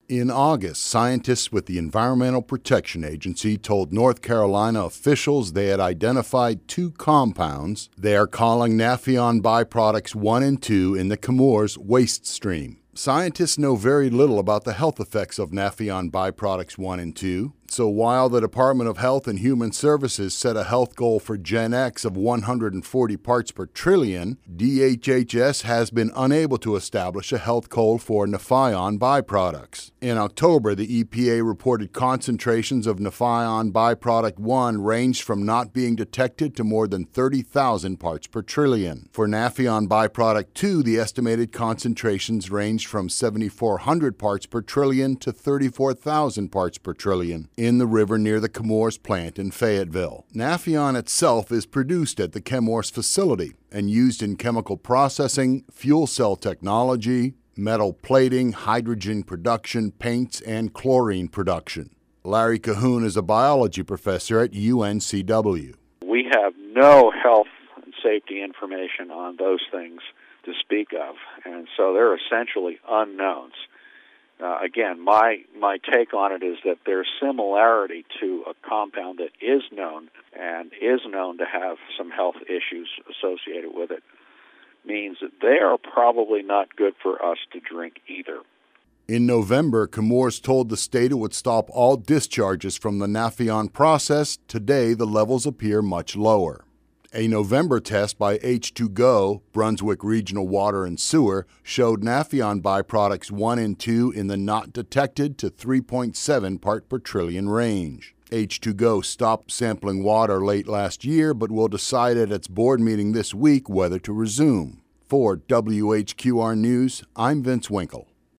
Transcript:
In August, scientists with the Environmental Protection Agency told North Carolina officials they had identified 2 compounds they are calling Naphion byproducts 1 and 2 in the Chemours waste stream. Scientists know very little about the health effects of Naphion byproducts 1 and 2, so while the Department of Health and Human Services set a health goal for Gen X of 140 parts per trillion, DHHS has been unable to establish a health goal for Naphion byproducts. In October, the EPA reported concentrations of Naphion byproduct 1 ranged from not being detected to more than 30,000 parts per trillion. For Naphion byproduct 2, the estimated concentrations ranged from 7,400 parts per trillion to 34,000 parts per trillion in the river near the Chemours plant in Fayetteville. Naphion itself is produced at the Chemours facility and used in chemical processing, fuel cell technology, metal plating, hydrogen production, paints, and chlorine production. Larry Cahoon is a biology professor at UNCW. We have no health and safety information on those things to speak of, and so they're essentially unknowns. Again, my take on it is that there's similarity to a compound that is known and is known to have some health issues associated with it, means that they are probably not good for us to drink either. In November, Chemours told the state it would stop all discharges from the Naphion process. Today, the levels appear much lower. A November test by H2Go, Brunswick Regional Water and Sewer, showed Naphion byproducts 1 and 2 in the not detected to 3.7 part per trillion range. H2Go stopped sampling water late last year, but will decide at its board meeting this week whether to resume. For WHQR News, I'm Vince Winkle.